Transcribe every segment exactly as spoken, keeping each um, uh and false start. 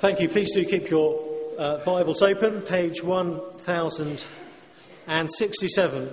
Thank you. Please do keep your uh, Bibles open, page one thousand sixty-seven.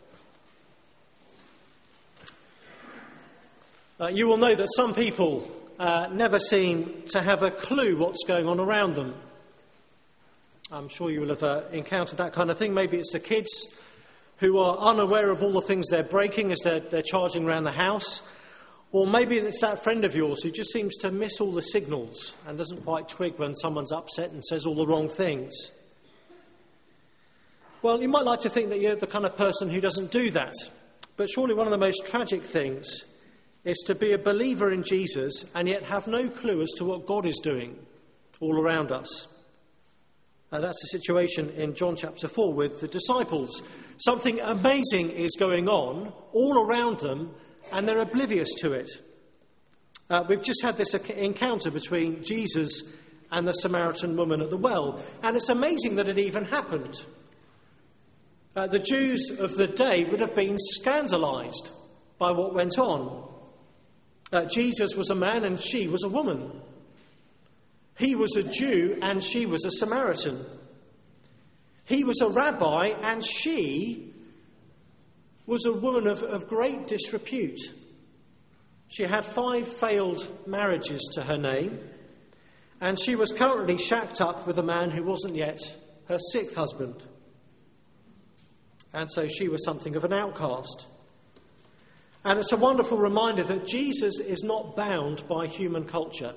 Uh, you will know that some people uh, never seem to have a clue what's going on around them. I'm sure you will have uh, encountered that kind of thing. Maybe it's the kids who are unaware of all the things they're breaking as they're, they're charging around the house. Or maybe it's that friend of yours who just seems to miss all the signals and doesn't quite twig when someone's upset and says all the wrong things. Well, you might like to think that you're the kind of person who doesn't do that. But surely one of the most tragic things is to be a believer in Jesus and yet have no clue as to what God is doing all around us. Uh, that's the situation in John chapter four with the disciples. Something amazing is going on all around them, and they're oblivious to it. Uh, we've just had this encounter between Jesus and the Samaritan woman at the well, and it's amazing that it even happened. Uh, the Jews of the day would have been scandalised by what went on. Uh, Jesus was a man and she was a woman. He was a Jew and she was a Samaritan. He was a rabbi and she was a woman of, of great disrepute. She had five failed marriages to her name, and she was currently shacked up with a man who wasn't yet her sixth husband. And so she was something of an outcast. And it's a wonderful reminder that Jesus is not bound by human culture.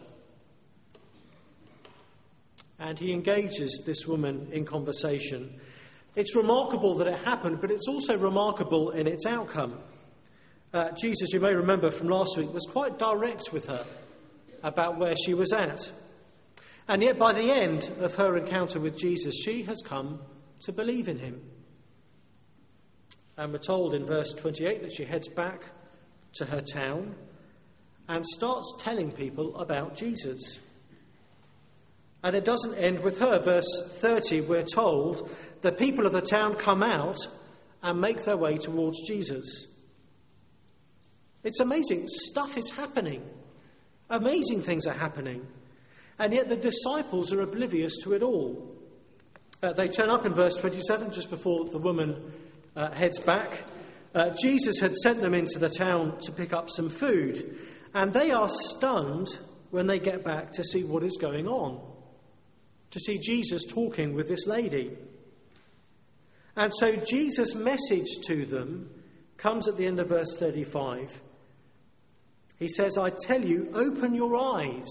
And he engages this woman in conversation. It's remarkable that it happened, but it's also remarkable in its outcome. Uh, Jesus, you may remember from last week, was quite direct with her about where she was at. And yet by the end of her encounter with Jesus, she has come to believe in him. And we're told in verse twenty-eight that she heads back to her town and starts telling people about Jesus. And it doesn't end with her. Verse thirty, we're told the people of the town come out and make their way towards Jesus. It's amazing. Stuff is happening. Amazing things are happening. And yet the disciples are oblivious to it all. Uh, they turn up in verse twenty-seven, just before the woman uh, heads back. Uh, Jesus had sent them into the town to pick up some food. And they are stunned when they get back to see what is going on. To see Jesus talking with this lady. And so Jesus' message to them comes at the end of verse thirty-five. He says, I tell you, open your eyes.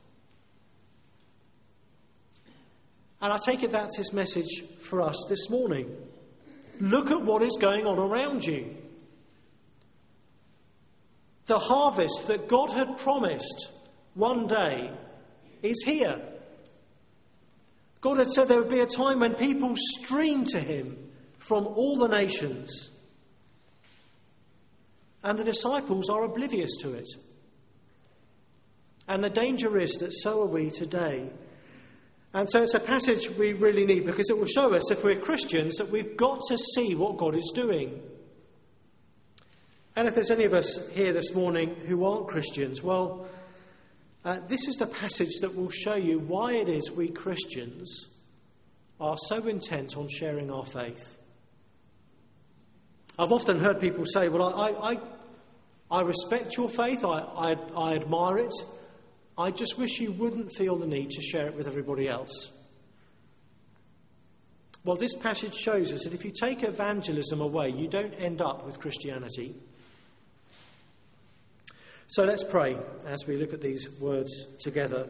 And I take it that's his message for us this morning. Look at what is going on around you. The harvest that God had promised one day is here. God had said there would be a time when people stream to him from all the nations. And the disciples are oblivious to it. And the danger is that so are we today. And so it's a passage we really need, because it will show us, if we're Christians, that we've got to see what God is doing. And if there's any of us here this morning who aren't Christians, well, Uh, this is the passage that will show you why it is we Christians are so intent on sharing our faith. I've often heard people say, well, I, I, I respect your faith, I, I, I admire it, I just wish you wouldn't feel the need to share it with everybody else. Well, this passage shows us that if you take evangelism away, you don't end up with Christianity. So let's pray as we look at these words together.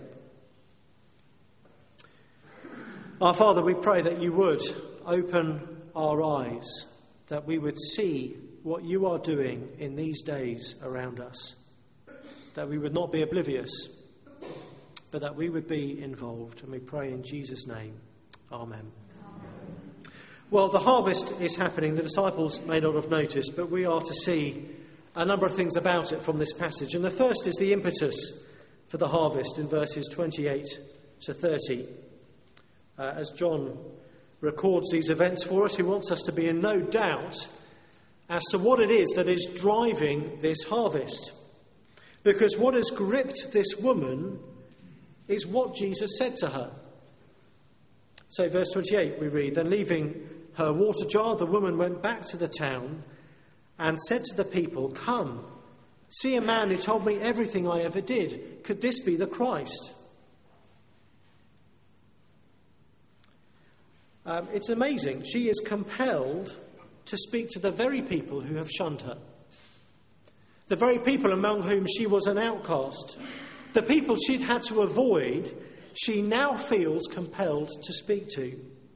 Our Father, we pray that you would open our eyes, that we would see what you are doing in these days around us, that we would not be oblivious, but that we would be involved. And we pray in Jesus' name. Amen. Amen. Well, the harvest is happening. The disciples may not have noticed, but we are to see a number of things about it from this passage. And the first is the impetus for the harvest in verses twenty-eight to thirty. Uh, as John records these events for us, he wants us to be in no doubt as to what it is that is driving this harvest. Because what has gripped this woman is what Jesus said to her. So verse twenty-eight we read, "Then leaving her water jar, the woman went back to the town and said to the people, 'Come, see a man who told me everything I ever did. Could this be the Christ?'" Um, it's amazing. She is compelled to speak to the very people who have shunned her. The very people among whom she was an outcast. The people she'd had to avoid, she now feels compelled to speak to.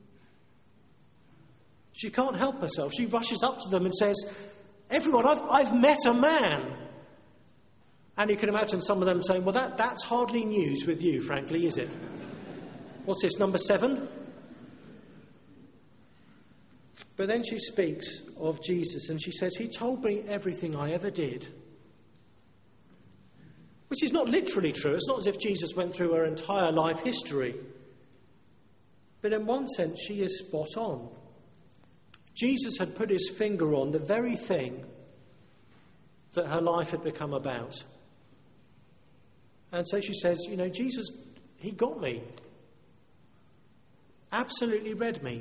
She can't help herself. She rushes up to them and says, "Everyone, I've, I've met a man." And you can imagine some of them saying, "Well, that, that's hardly news with you, frankly, is it? What's this, number seven?" But then she speaks of Jesus and she says, "He told me everything I ever did." Which is not literally true. It's not as if Jesus went through her entire life history. But in one sense, she is spot on. Jesus had put his finger on the very thing that her life had become about. And so she says, you know, Jesus, he got me. Absolutely read me.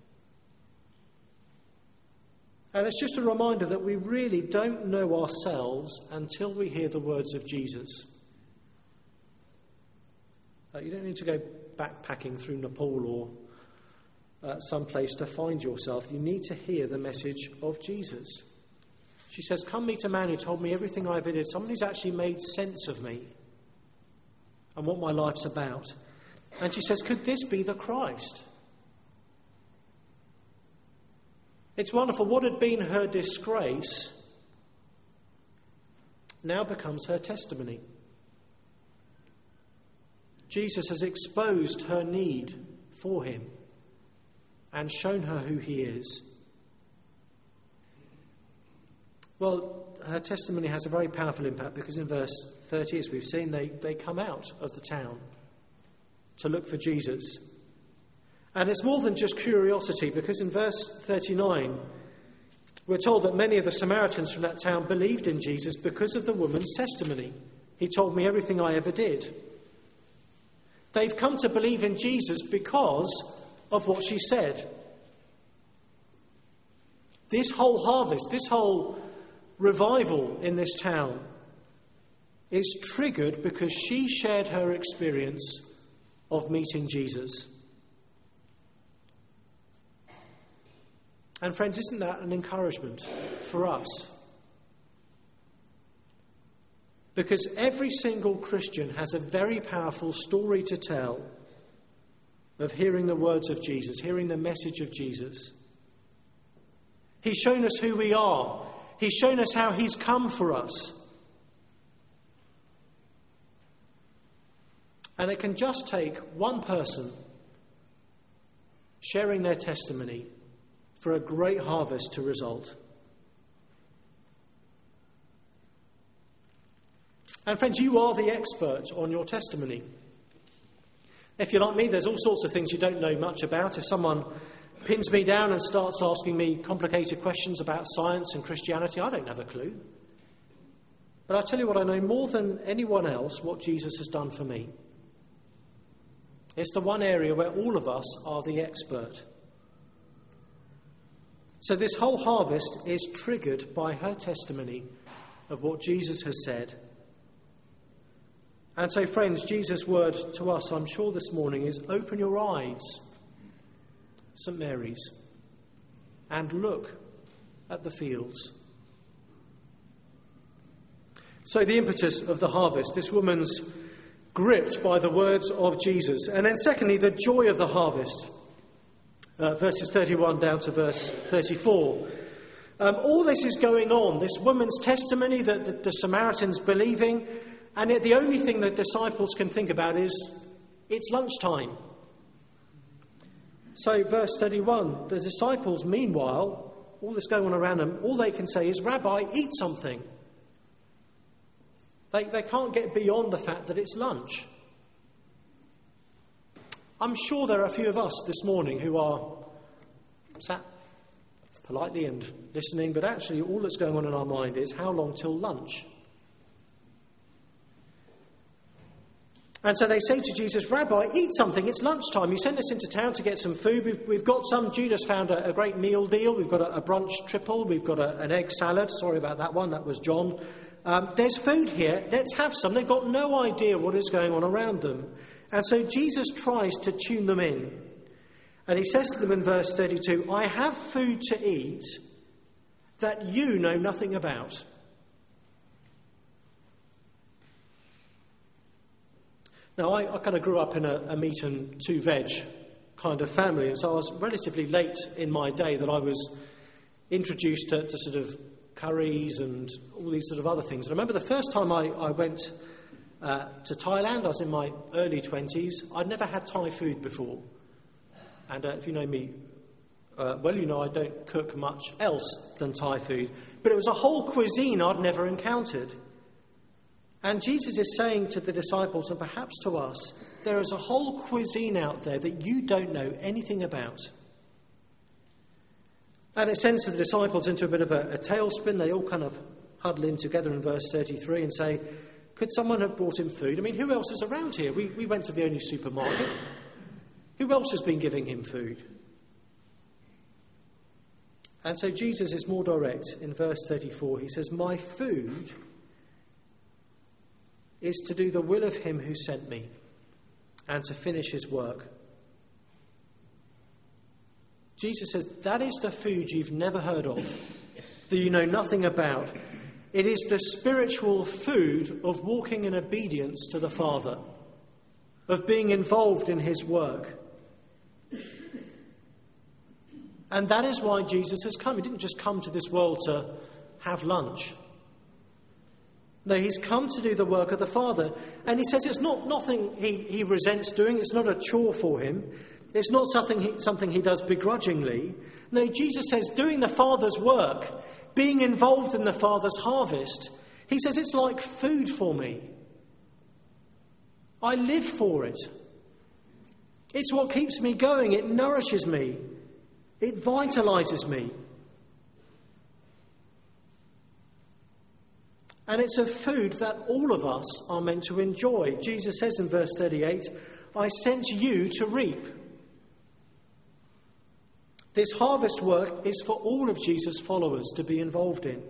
And it's just a reminder that we really don't know ourselves until we hear the words of Jesus. Uh, you don't need to go backpacking through Nepal or uh, some place to find yourself. You need to hear the message of Jesus. She says, "Come meet a man who told me everything I ever did. Someone who's actually made sense of me and what my life's about." And she says, "Could this be the Christ?" It's wonderful. What had been her disgrace now becomes her testimony. Jesus has exposed her need for him and shown her who he is. Well, her testimony has a very powerful impact because in verse thirty, as we've seen, they, they come out of the town to look for Jesus. And it's more than just curiosity, because in verse thirty-nine, we're told that many of the Samaritans from that town believed in Jesus because of the woman's testimony. "He told me everything I ever did." They've come to believe in Jesus because of what she said. This whole harvest, this whole revival in this town is triggered because she shared her experience of meeting Jesus. And friends, isn't that an encouragement for us? Because every single Christian has a very powerful story to tell of hearing the words of Jesus, hearing the message of Jesus. He's shown us who we are. He's shown us how he's come for us. And it can just take one person sharing their testimony for a great harvest to result. And friends, you are the expert on your testimony. If you're like me, there's all sorts of things you don't know much about. If someone pins me down and starts asking me complicated questions about science and Christianity, I don't have a clue. But I tell you what, I know more than anyone else what Jesus has done for me. It's the one area where all of us are the expert. So this whole harvest is triggered by her testimony of what Jesus has said. And so, friends, Jesus' word to us, I'm sure this morning, is open your eyes, Saint Mary's, and look at the fields. So the impetus of the harvest, this woman's gripped by the words of Jesus. And then secondly, the joy of the harvest. Uh, verses thirty-one down to verse thirty-four. Um, all this is going on, this woman's testimony that the, the Samaritans believing, and yet the only thing that disciples can think about is it's lunchtime. So verse thirty-one, the disciples, meanwhile, all this going on around them, all they can say is, "Rabbi, eat something." They, they can't get beyond the fact that it's lunch. I'm sure there are a few of us this morning who are sat politely and listening, but actually all that's going on in our mind is how long till lunch? And so they say to Jesus, "Rabbi, eat something. It's lunchtime. You sent us into town to get some food. We've, we've got some. Judas found a, a great meal deal. We've got a, a brunch triple. We've got a, an egg salad." Sorry about that one. That was John. Um, there's food here. Let's have some. They've got no idea what is going on around them. And so Jesus tries to tune them in. And he says to them in verse thirty-two, "I have food to eat that you know nothing about." Now, I, I kind of grew up in a, a meat and two veg kind of family, and so I was relatively late in my day that I was introduced to, to sort of curries and all these sort of other things. And I remember the first time I, I went uh, to Thailand, I was in my early twenties. I'd never had Thai food before. And uh, if you know me uh, well, you know I don't cook much else than Thai food. But it was a whole cuisine I'd never encountered. And Jesus is saying to the disciples, and perhaps to us, there is a whole cuisine out there that you don't know anything about. And it sends the disciples into a bit of a, a tailspin. They all kind of huddle in together in verse thirty-three and say, "Could someone have brought him food? I mean, who else is around here? We, we went to the only supermarket. Who else has been giving him food?" And so Jesus is more direct. In verse thirty-four, he says, "My food is to do the will of him who sent me and to finish his work." Jesus says, that is the food you've never heard of, that you know nothing about. It is the spiritual food of walking in obedience to the Father, of being involved in his work. And that is why Jesus has come. He didn't just come to this world to have lunch. No, he's come to do the work of the Father. And he says it's not nothing he, he resents doing. It's not a chore for him. It's not something he, something he does begrudgingly. No, Jesus says doing the Father's work, being involved in the Father's harvest, he says it's like food for me. I live for it. It's what keeps me going. It nourishes me. It vitalizes me. And it's a food that all of us are meant to enjoy. Jesus says in verse thirty-eight, "I sent you to reap." This harvest work is for all of Jesus' followers to be involved in.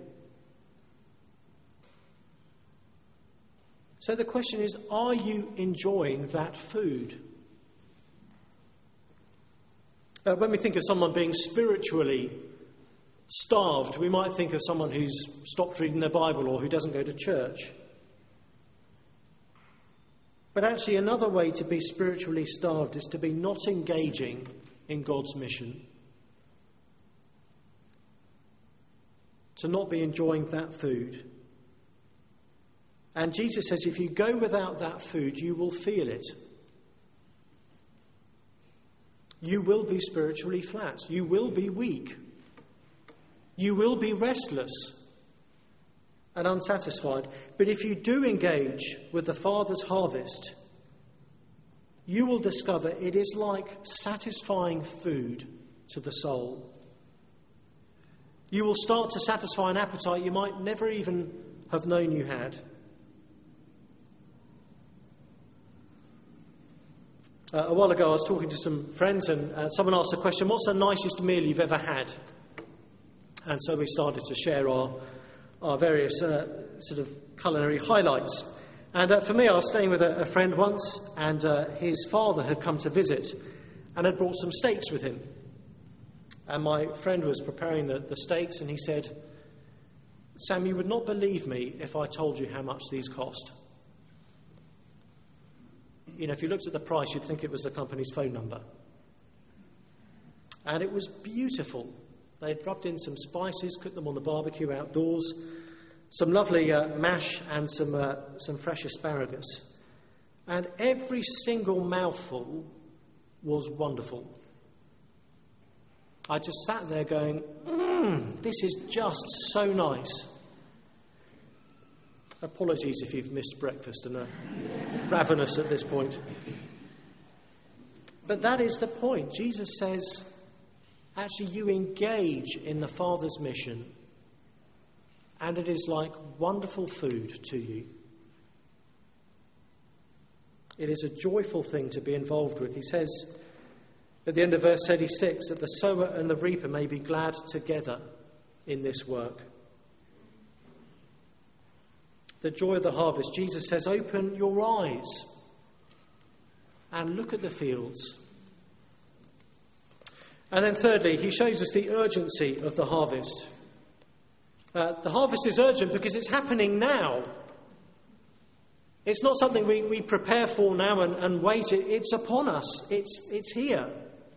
So the question is, are you enjoying that food? Uh, when we think of someone being spiritually starved, we might think of someone who's stopped reading their Bible or who doesn't go to church. But actually, another way to be spiritually starved is to be not engaging in God's mission. To not be enjoying that food. And Jesus says if you go without that food, you will feel it. You will be spiritually flat. You will be weak. You will be restless and unsatisfied. But if you do engage with the Father's harvest, you will discover it is like satisfying food to the soul. You will start to satisfy an appetite you might never even have known you had. Uh, a while ago I was talking to some friends and uh, someone asked the question, "What's the nicest meal you've ever had?" And so we started to share our, our various uh, sort of culinary highlights. And uh, for me, I was staying with a, a friend once, and uh, his father had come to visit and had brought some steaks with him. And my friend was preparing the, the steaks, and he said, "Sam, you would not believe me if I told you how much these cost." You know, if you looked at the price, you'd think it was the company's phone number. And it was beautiful. They had rubbed in some spices, cooked them on the barbecue outdoors, some lovely uh, mash and some uh, some fresh asparagus. And every single mouthful was wonderful. I just sat there going, mmm, this is just so nice. Apologies if you've missed breakfast and are ravenous at this point. But that is the point. Jesus says, actually, you engage in the Father's mission, and it is like wonderful food to you. It is a joyful thing to be involved with. He says at the end of verse thirty-six that the sower and the reaper may be glad together in this work. The joy of the harvest. Jesus says, open your eyes and look at the fields. And then thirdly, he shows us the urgency of the harvest. Uh, the harvest is urgent because it's happening now. It's not something we, we prepare for now and, and wait. It, it's upon us. It's, it's here.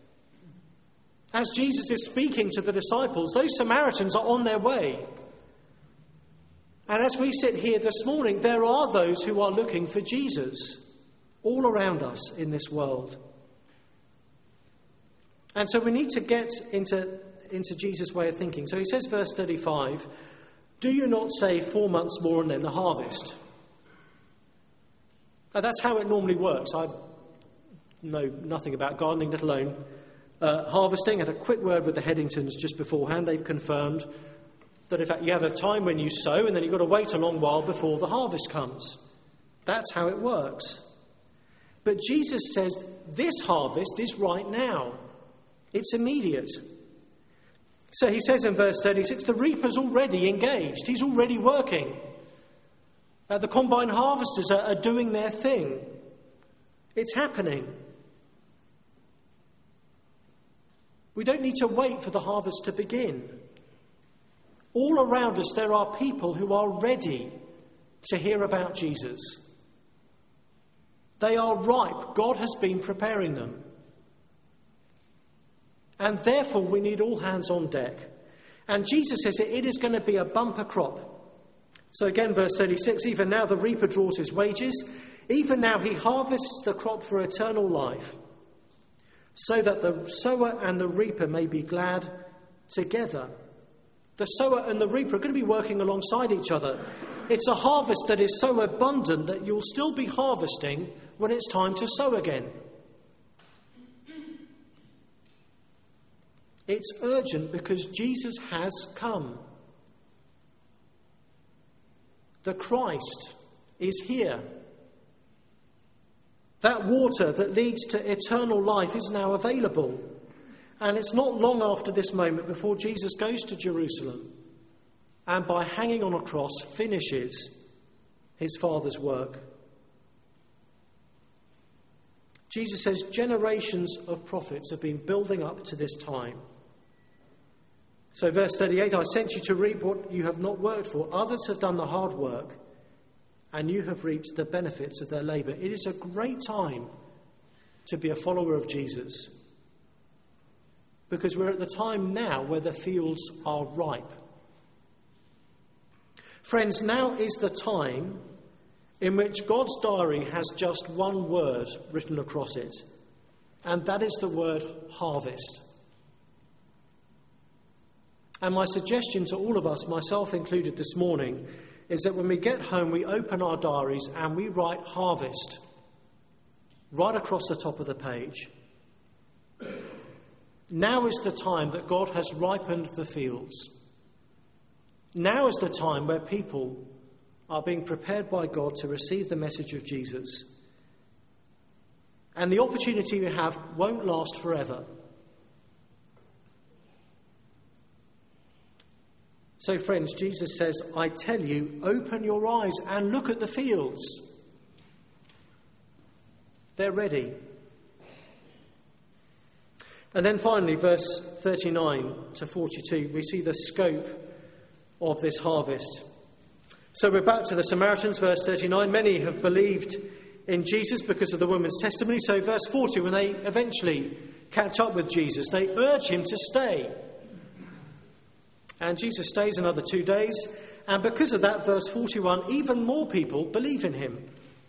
As Jesus is speaking to the disciples, those Samaritans are on their way. And as we sit here this morning, there are those who are looking for Jesus all around us in this world. And so we need to get into, into Jesus' way of thinking. So he says, verse thirty-five, do you not say four months more and then the harvest? Now, that's how it normally works. I know nothing about gardening, let alone uh, harvesting. I had a quick word with the Headingtons just beforehand. They've confirmed that in fact you have a time when you sow and then you've got to wait a long while before the harvest comes. That's how it works. But Jesus says this harvest is right now. It's immediate. So he says in verse thirty-six, the reaper's already engaged. He's already working. Uh, the combine harvesters are, are doing their thing. It's happening. We don't need to wait for the harvest to begin. All around us there are people who are ready to hear about Jesus. They are ripe. God has been preparing them. And therefore we need all hands on deck. And Jesus says it is going to be a bumper crop. So again, verse thirty-six, even now the reaper draws his wages. Even now he harvests the crop for eternal life, so that the sower and the reaper may be glad together. The sower and the reaper are going to be working alongside each other. It's a harvest that is so abundant that you'll still be harvesting when it's time to sow again. It's urgent because Jesus has come. The Christ is here. That water that leads to eternal life is now available. And it's not long after this moment before Jesus goes to Jerusalem and by hanging on a cross finishes his Father's work. Jesus says generations of prophets have been building up to this time. So verse thirty-eight, I sent you to reap what you have not worked for. Others have done the hard work, and you have reaped the benefits of their labour. It is a great time to be a follower of Jesus, because we're at the time now where the fields are ripe. Friends, now is the time in which God's diary has just one word written across it, and that is the word harvest. And my suggestion to all of us, myself included this morning, is that when we get home, we open our diaries and we write harvest right across the top of the page. Now is the time that God has ripened the fields. Now is the time where people are being prepared by God to receive the message of Jesus. And the opportunity we have won't last forever. So, friends, Jesus says, I tell you, open your eyes and look at the fields. They're ready. And then finally, verse thirty-nine to forty-two, we see the scope of this harvest. So we're back to the Samaritans, verse thirty-nine. Many have believed in Jesus because of the woman's testimony. So verse forty, when they eventually catch up with Jesus, they urge him to stay. And Jesus stays another two days. And because of that, verse forty-one, even more people believe in him.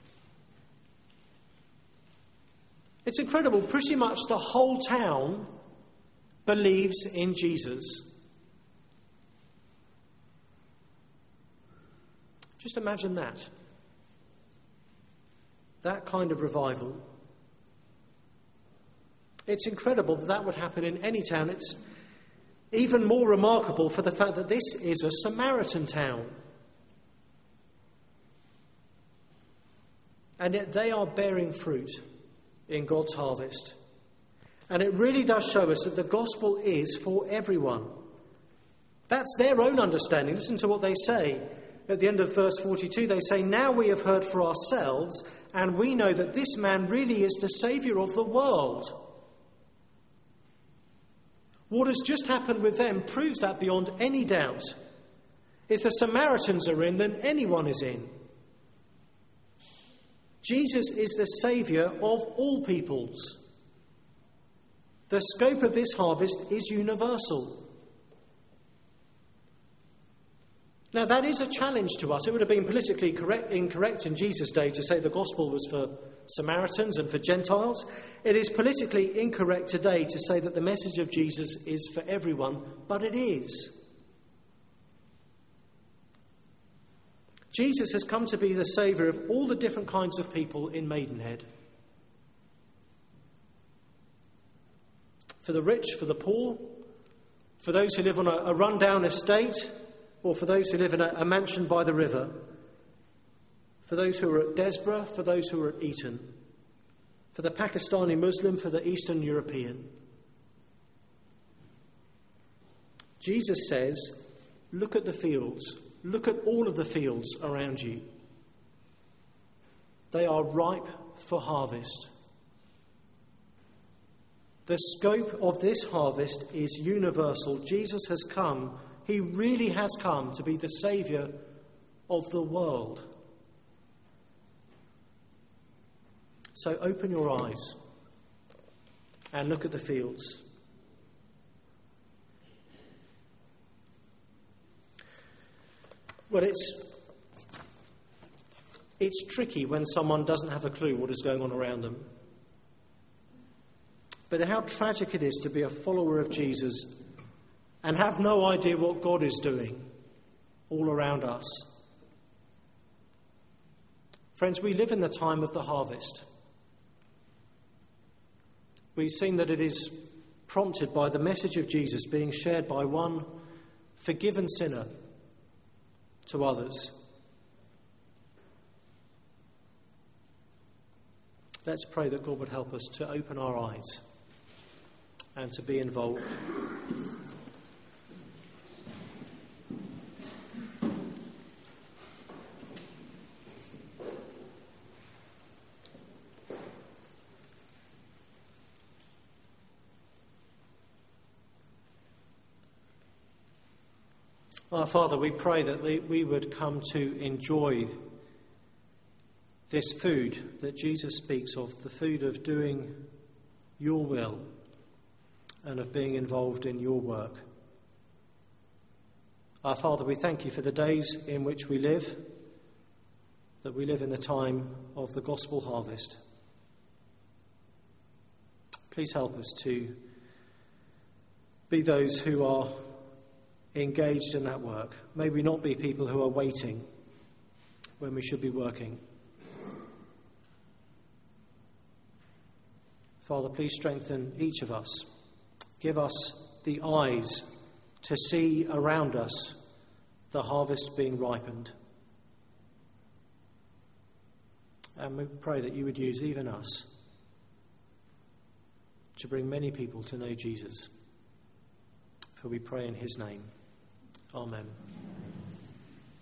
It's incredible. Pretty much the whole town believes in Jesus. Just imagine that. That kind of revival. It's incredible that that would happen in any town. It's even more remarkable for the fact that this is a Samaritan town. And yet they are bearing fruit in God's harvest. And it really does show us that the gospel is for everyone. That's their own understanding. Listen to what they say. At the end of verse forty-two, they say, "Now we have heard for ourselves, and we know that this man really is the Saviour of the world." What has just happened with them proves that beyond any doubt. If the Samaritans are in, then anyone is in. Jesus is the Saviour of all peoples. The scope of this harvest is universal. Now, that is a challenge to us. It would have been politically correct, incorrect in Jesus' day to say the gospel was for Samaritans and for Gentiles. It is politically incorrect today to say that the message of Jesus is for everyone, but it is. Jesus has come to be the Saviour of all the different kinds of people in Maidenhead. For the rich, for the poor, for those who live on a, a run-down estate, or for those who live in a, a mansion by the river, for those who are at Desborough, for those who are at Eton, for the Pakistani Muslim, for the Eastern European. Jesus says, look at the fields. Look at all of the fields around you. They are ripe for harvest. The scope of this harvest is universal. Jesus has come. He really has come to be the Saviour of the world. So open your eyes and look at the fields. Well, it's, it's tricky when someone doesn't have a clue what is going on around them. But how tragic it is to be a follower of Jesus and have no idea what God is doing all around us. Friends, we live in the time of the harvest. We've seen that it is prompted by the message of Jesus being shared by one forgiven sinner to others. Let's pray that God would help us to open our eyes and to be involved. Our Father, we pray that we would come to enjoy this food that Jesus speaks of, the food of doing your will and of being involved in your work. Our Father, we thank you for the days in which we live, that we live in the time of the gospel harvest. Please help us to be those who are engaged in that work. May we not be people who are waiting when we should be working. Father, please strengthen each of us. Give us the eyes to see around us the harvest being ripened. And we pray that you would use even us to bring many people to know Jesus. For we pray in his name. Amen.